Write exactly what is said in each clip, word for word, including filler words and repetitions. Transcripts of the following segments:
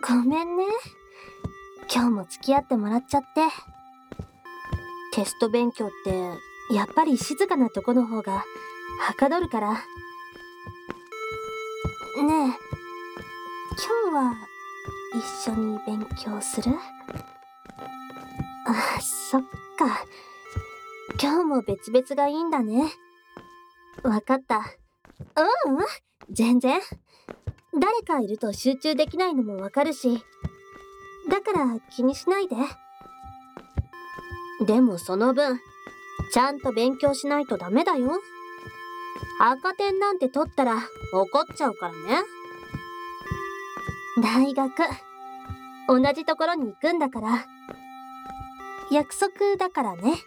ごめんね。今日も付き合ってもらっちゃって。テスト勉強ってやっぱり静かなとこの方がはかどるから。ねえ、今日は一緒に勉強する？あ、そっか。今日も別々がいいんだね。わかった。ううん、全然。誰かいると集中できないのもわかるし。だから気にしないで。でもその分、ちゃんと勉強しないとダメだよ。赤点なんて取ったら怒っちゃうからね。大学、同じところに行くんだから。約束だからね。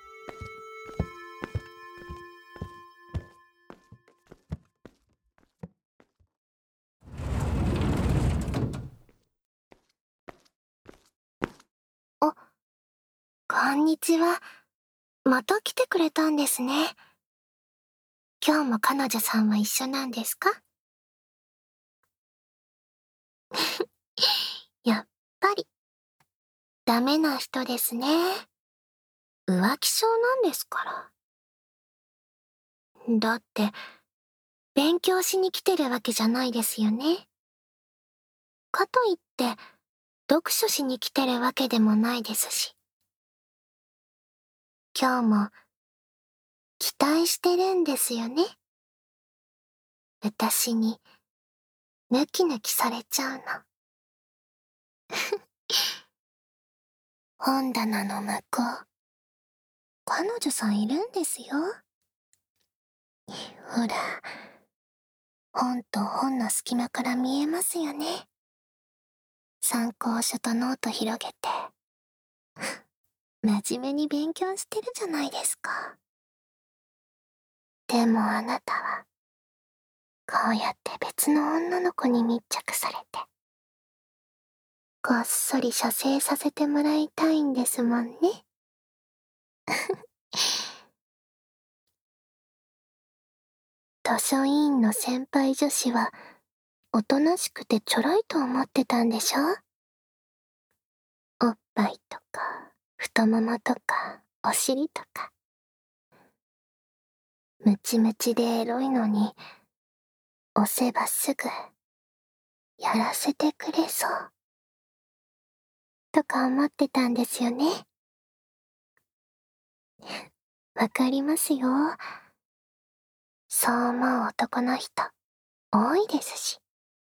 あ、こんにちは。また来てくれたんですね。今日も彼女さんは一緒なんですか？やっぱり、ダメな人ですね。浮気症なんですから。だって、勉強しに来てるわけじゃないですよね。かといって、読書しに来てるわけでもないですし。今日も、期待してるんですよね。私に、ヌキヌキされちゃうの。本棚の向こう、彼女さんいるんですよ。ほら、本と本の隙間から見えますよね。参考書とノート広げて、真面目に勉強してるじゃないですか。でもあなたは、こうやって別の女の子に密着されて、こっそり射精させてもらいたいんですもんね。図書委員の先輩女子は、おとなしくてちょろいと思ってたんでしょ？おっぱいとか、太ももとか、お尻とか。ムチムチでエロいのに、押せばすぐ、やらせてくれそう。とか思ってたんですよね。わかりますよ。そう思う男の人、多いですし。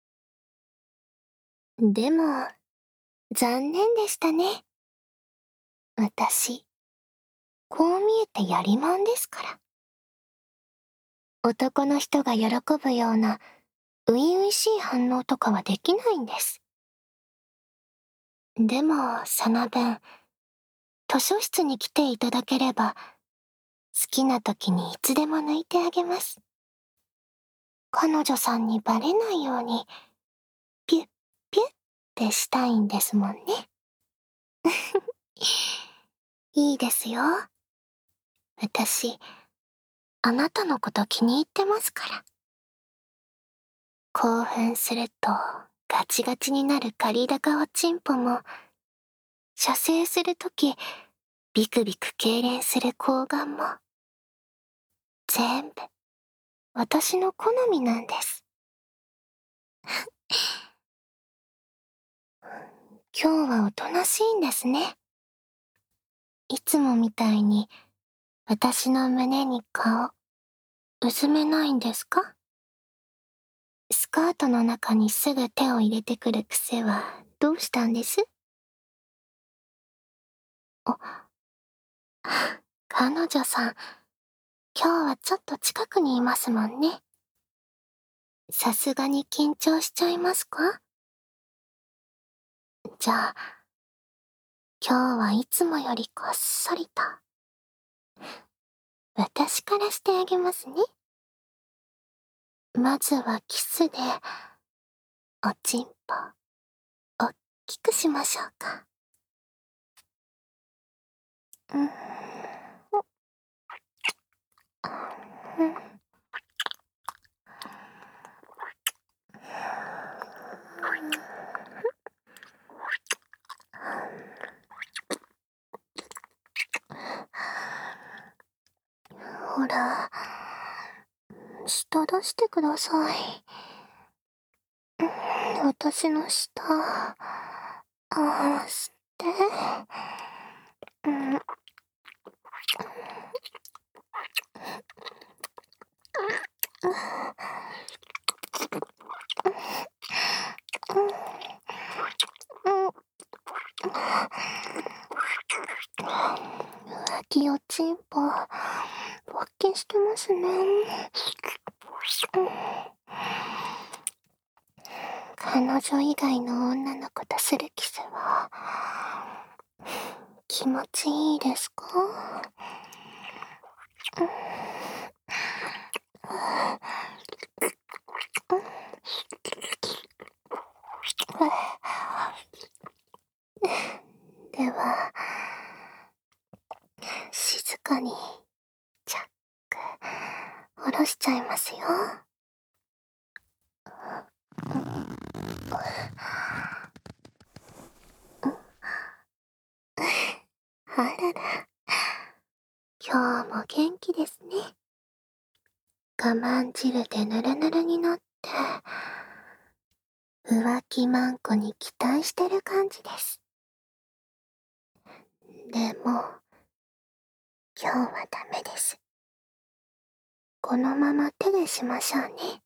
でも、残念でしたね。私、こう見えてやりまんですから。男の人が喜ぶような、初々しい反応とかはできないんです。でも、その分、図書室に来ていただければ、好きな時にいつでも抜いてあげます。彼女さんにバレないように、ピュッピュッってしたいんですもんね。いいですよ。私、あなたのこと気に入ってますから。興奮するとガチガチになる借り高おちんぽも、射精するときビクビク痙攣する睾丸も、全部私の好みなんです。今日はおとなしいんですね。いつもみたいに私の胸に顔うずめないんですか？スカートの中にすぐ手を入れてくる癖はどうしたんです？あ、彼女さん、今日はちょっと近くにいますもんね。さすがに緊張しちゃいますか？じゃあ、今日はいつもよりこっそりと、私からしてあげますね。まずはキスで、おちんぽ、おっきくしましょうか。うん。うん。 と出してください。私の舌、あー、吸って。うん。浮気おちんぽ、勃起してますね。彼女以外の女の子とするキスは気持ちいいですか？では、静かにチャック下ろしちゃいますよ。あらら、今日も元気ですね。我慢汁でヌルヌルになって、浮気マンコに期待してる感じです。でも、今日はダメです。このまま手でしましょうね。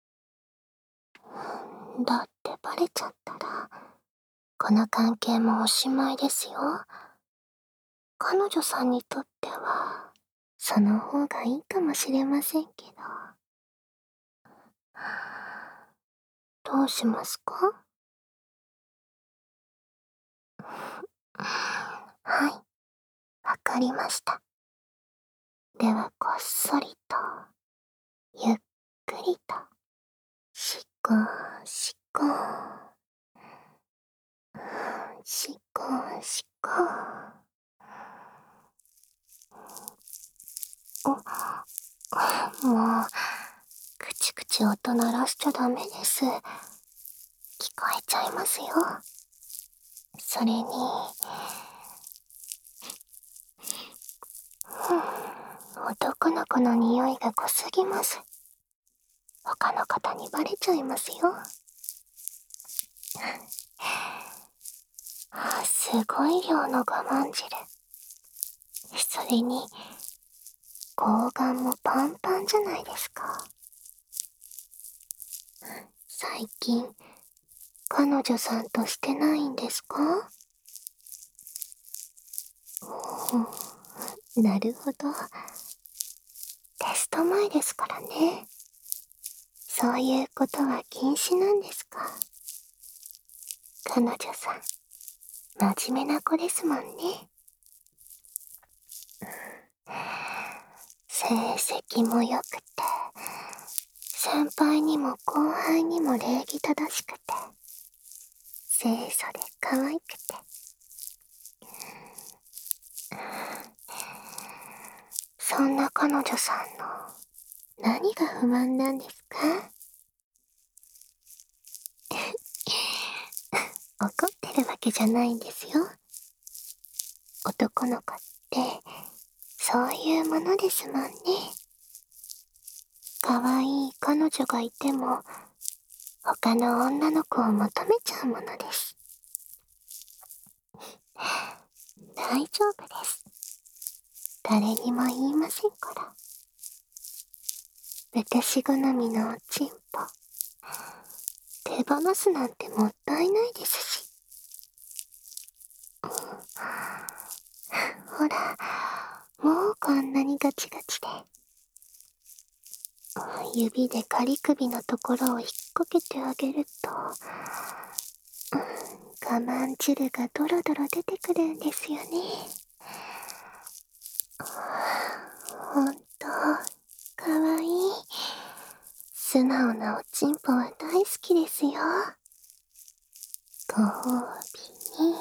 だってバレちゃったら、この関係もおしまいですよ。彼女さんにとっては、その方がいいかもしれませんけど。どうしますか？はい、わかりました。ではこっそりと、ゆっくりと、しこしこ、しこしこ。もう、くちくち音鳴らしちゃダメです。聞こえちゃいますよ。それに、男の子の匂いが濃すぎます。他の方にバレちゃいますよ。すごい量の我慢汁。それに、睾丸もパンパンじゃないですか。最近、彼女さんとしてないんですか？なるほど。テスト前ですからね。そういうことは禁止なんですか。彼女さん、真面目な子ですもんね。成績も良くて、先輩にも後輩にも礼儀正しくて、清楚で可愛くて。そんな彼女さんの何が不満なんですか？怒ってるわけじゃないんですよ。男の子ってそういうものですもんね。可愛い彼女がいても他の女の子を求めちゃうものです。大丈夫です。誰にも言いませんから。私好みのおちんぽ手放すなんてもったいないですし。ほら、もうこんなにガチガチで。指で仮首のところを引っ掛けてあげると、我慢汁がドロドロ出てくるんですよね。ほんと、かわいい。素直なおちんぽは大好きですよ。ご褒美に。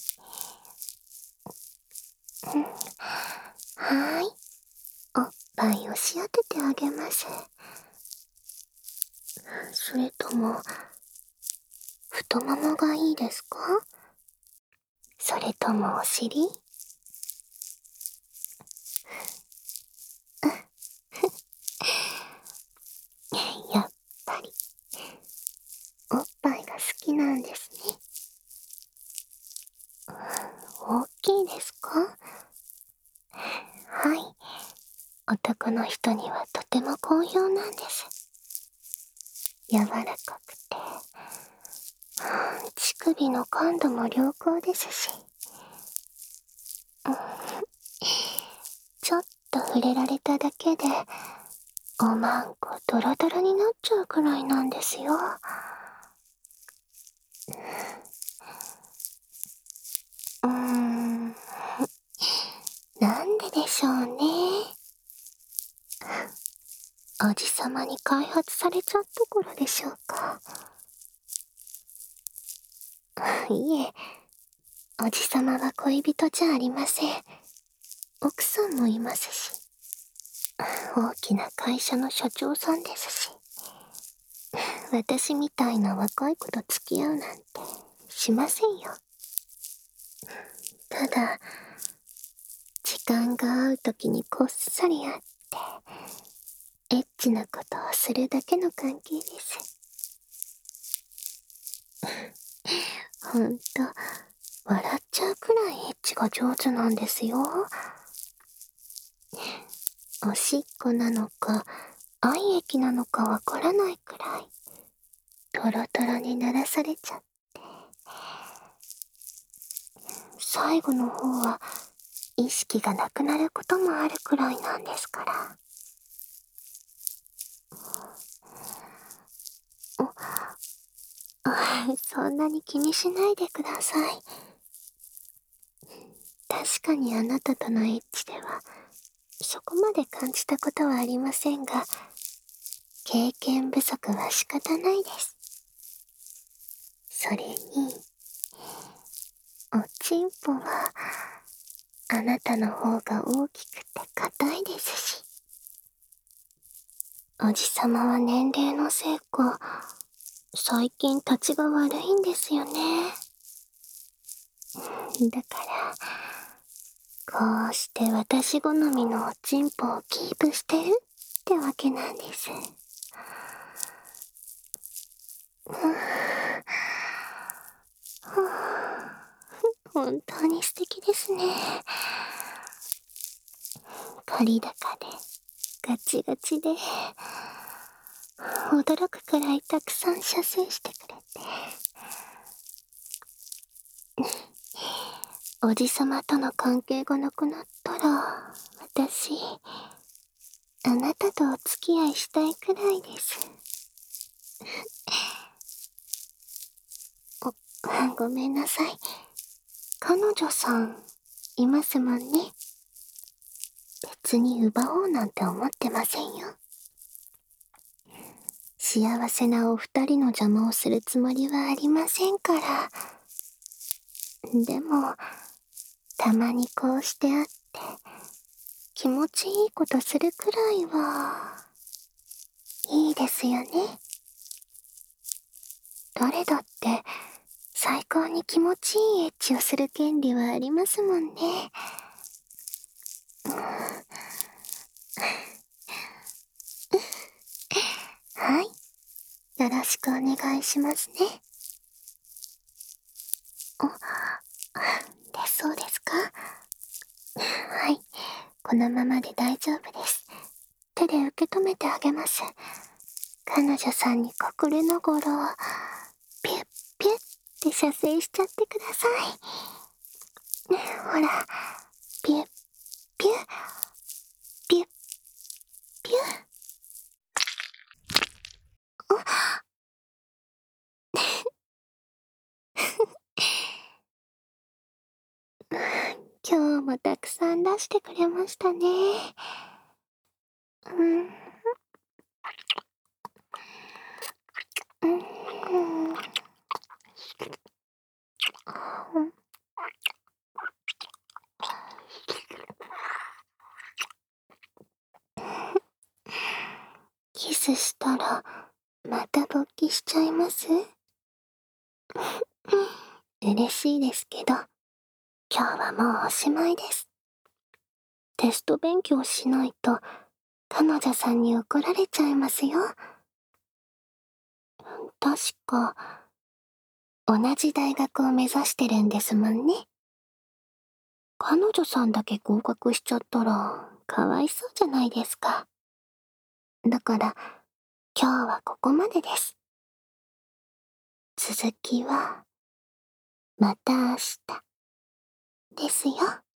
うん、はーい。おっぱい押し当ててあげます。それとも、太ももがいいですか？それともお尻？ 男の人にはとても好評なんです。柔らかくて、乳首の感度も良好ですし、ちょっと触れられただけでおまんこドロドロになっちゃうくらいなんですよ。うーん、なんででしょうね。おじさまに開発されちゃったからでしょうか。いえ、おじさまは恋人じゃありません。奥さんもいますし、大きな会社の社長さんですし、私みたいな若い子と付き合うなんてしませんよ。ただ、時間が合う時にこっそり会って、エッチなことをするだけの関係です。ほんと、笑っちゃうくらいエッチが上手なんですよ。おしっこなのか、愛液なのかわからないくらい、トロトロにならされちゃって。最後の方は、意識がなくなることもあるくらいなんですから。あ、そんなに気にしないでください。確かにあなたとのエッチでは、そこまで感じたことはありませんが、経験不足は仕方ないです。それに、おちんぽは、あなたの方が大きくて硬いですし、おじさまは年齢のせいか、最近立ちが悪いんですよね。だから、こうして私好みのおちんぽをキープしてるってわけなんです。本当に素敵ですね。借高で、ガチガチで、驚くくらいたくさん射精してくれて。おじさまとの関係がなくなったら、私、あなたとお付き合いしたいくらいです。お、ごめんなさい。彼女さん、いますもんね。別に奪おうなんて思ってませんよ。幸せなお二人の邪魔をするつもりはありませんから。でも、たまにこうして会って、気持ちいいことするくらいは、いいですよね。誰だって、最高に気持ちいいエッチをする権利はありますもんね。はい。よろしくお願いしますね。お、で、そうですか？はい。このままで大丈夫です。手で受け止めてあげます。彼女さんに隠れながら、ピュッピュッって射精しちゃってください。ほら、ピュッピュッ、ピュッピュッ。今日もたくさん出してくれましたね。うん。うん。キスしたら、また勃起しちゃいます？嬉しいですけど、今日はもうおしまいです。テスト勉強しないと、彼女さんに怒られちゃいますよ。確か、同じ大学を目指してるんですもんね。彼女さんだけ合格しちゃったら、 かわいそうじゃないですか。だから、今日はここまでです。続きは、また明日、ですよ。